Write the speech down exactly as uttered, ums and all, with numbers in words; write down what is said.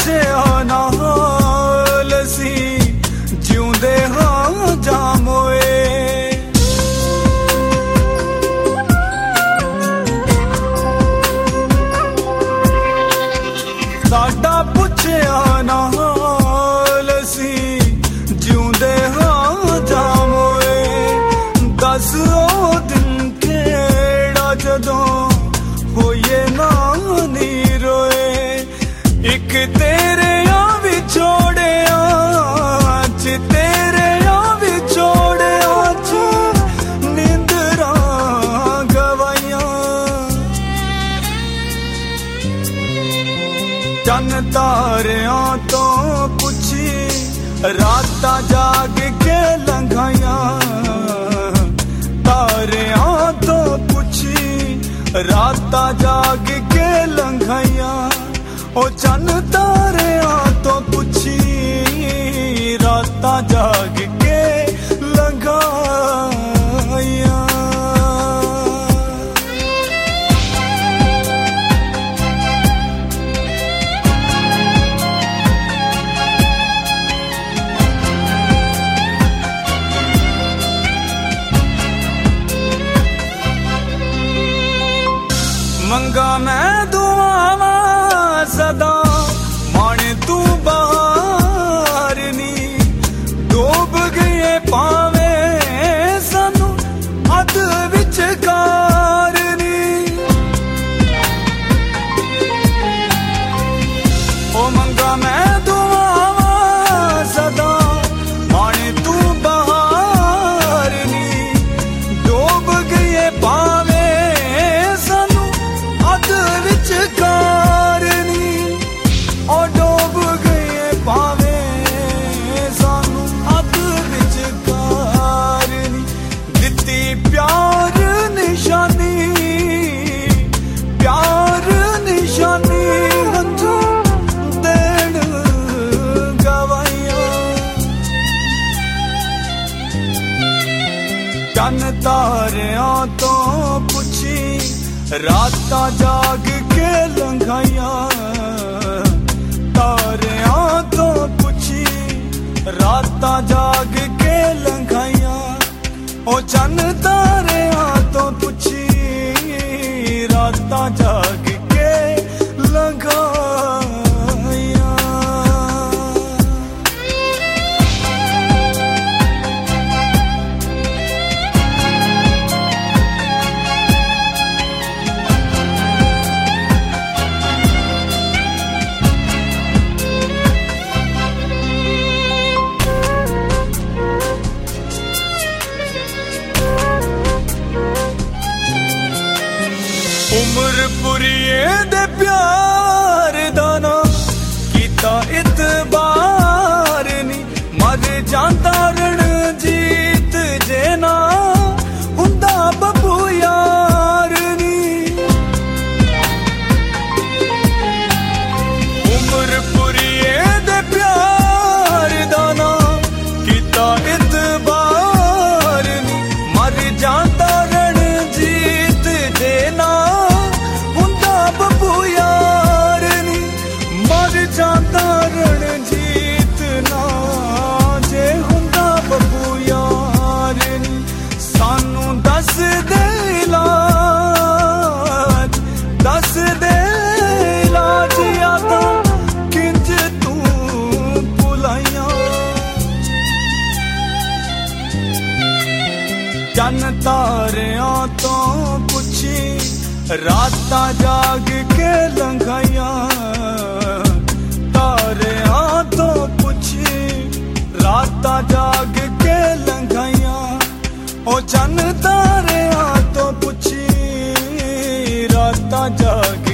ਪੁੱਛਿਆ ਨਾ ਹਾਲ ਸੀ ਜਿਉਂਦੇ ਹਾਂ ਜਾਮੋਏ ਸਾਡਾ ਪੁੱਛਿਆ ਨਾ ਹਾਲ ਸੀ ਜਿਉਂਦੇ ਹਾਂ ਜਾਮੋਏ ਦਸ ਉਹ ਦਿਨ ਕਿਹੜਾ ਜਦੋਂ ਹੋਏ ਨਾ ਨੀ ਰੋਏ ਇੱਕ ਤੇਰੇ ਆ ਵਿਛੋੜਿਆ ਚ ਤੇਰੇ ਆ ਵਿਛੋੜਿਆ ਚ ਨਿੰਦਰਾਂ ਗਵਾਈਆਂ ਚੰਨ ਤਾਰਿਆਂ ਤੋਂ ਪੁੱਛੀ ਰਾਤਾਂ ਜਾਗ ਕੇ ਲੰਘਾਈਆਂ ਤਾਰਿਆਂ ਤੋਂ ਪੁੱਛੀ ਰਾਤਾਂ ਜਾਗ ਕੇ ਲੰਘਾਈਆਂ ਉਹ ਚੰਨ ਤਾਰਿਆਂ ਤੋਂ ਪੁੱਛੀ ਰਾਤਾਂ ਜਾਗ ਕੇ ਲੰਘਾਈਆਂ ਮੰਗਾ ਮੈਂ ਦੁਆਵਾਂ ਸਦਾ ਮਾਣੇ ਤੂੰ ਬਾਹਰ ਨੀ ਡੋਬ ਗਏ ਪਾਵੇਂ ਸਾਨੂੰ ਅੱਧ ਵਿਚਕਾਰ ਨੀ ਉਹ ਮੰਗਾ ਮੈਂ ਦੁਆਵਾਂ ਸਦਾ ਮਾਣੇ ਤੂੰ ਬਾਹਰ ਨੀ ਡੋਬ ਗਏ ਪਾਵੇਂ ਵਿਚਕਾਰ ਨੀ ਉਹ ਡੋਬ ਗਏ ਭਾਵੇਂ ਸਾਨੂੰ ਅੱਧ ਵਿਚਕਾਰ ਨੀ ਦਿੱਤੀ ਪਿਆਰ ਨਿਸ਼ਾਨੀ ਪਿਆਰ ਨਿਸ਼ਾਨੀ ਹੰਝੂ ਦੇਣ ਗਵਾਈਆਂ ਚੰਨ ਤਾਰਿਆਂ ਤੋਂ ਪੁੱਛੀ ਰਾਤਾਂ ਜਾਗ ਕੇ ਲੰਘਾਈਆਂ ਤਾਰਿਆਂ ਤੋਂ ਪੁੱਛੀ ਰਾਤਾਂ ਜਾਗ ਕੇ ਲੰਘਾਈਆਂ ਉਹ ਚੰਨ ਤਾਰਿਆਂ ਤੋਂ ਪੁੱਛੀ ਰਾਤਾਂ ਜਾਗ ਕੇ ਲੰਘਾਈਆਂ ਉਮਰ ਪੁਰੀਏ ਦੇ ਪਿਆਰ ਦਾ ਨਾ ਕੀਤਾ ਇਤਬਾਰ ਨੀ ਮਰ ਜਾਂਦਾ ਰਣਜੀਤ ਜੇ ਨਾ ਹੁੰਦਾ ਬੱਬੂ ਯਾਰ ਨੀ ਉਮਰ ਪੁਰੀਏ ਦੇ ਪਿਆਰ ਦਾ ਨਾ ਕੀਤਾ ਇਤਬਾਰ ਨੀ ਮਰ ਜਾਂਦਾ ਰਣਜੀਤ ਜੇ ਨਾ ਬੱਬੂ ਯਾਰ ਨੀ ਮਰ ਜਾਂਦਾ ਰਣਜੀਤ ਨਾ ਜੇ ਹੁੰਦਾ ਬੱਬੂ ਯਾਰ ਨੀ ਸਾਨੂੰ ਦੱਸ ਦੇ ਇਲਾਜ ਦੱਸ ਦੇ ਇਲਾਜ ਯਾਦਾਂ ਕਿੰਜ ਤੂੰ ਭੁਲਾਈਆਂ ਚੰਨ ਤਾਰਿਆਂ ਤੋਂ ਪੁੱਛੀ ਰਾਤਾਂ ਜਾਗ ਕੇ ਲੰਘਾਈਆਂ ਤਾਰਿਆਂ ਤੋਂ ਪੁੱਛੀ ਰਾਤਾਂ ਜਾਗ ਕੇ ਲੰਘਾਈਆਂ ਉਹ ਚੰਨ ਤਾਰਿਆਂ ਤੋਂ ਪੁੱਛੀ ਰਾਤਾਂ ਜਾਗ